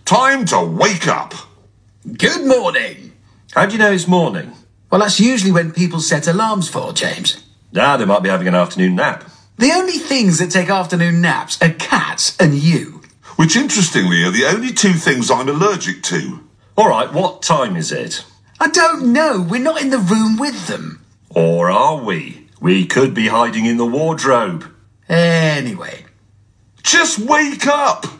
Time to wake up. Good morning. How do you know it's morning? Well, that's usually when people set alarms for, James. They might be having an afternoon nap. The only things that take afternoon naps are cats and you. Which, interestingly, are the only two things I'm allergic to. All right, what time is it? I don't know. We're not in the room with them. Or are we? We could be hiding in the wardrobe. Anyway. Just wake up!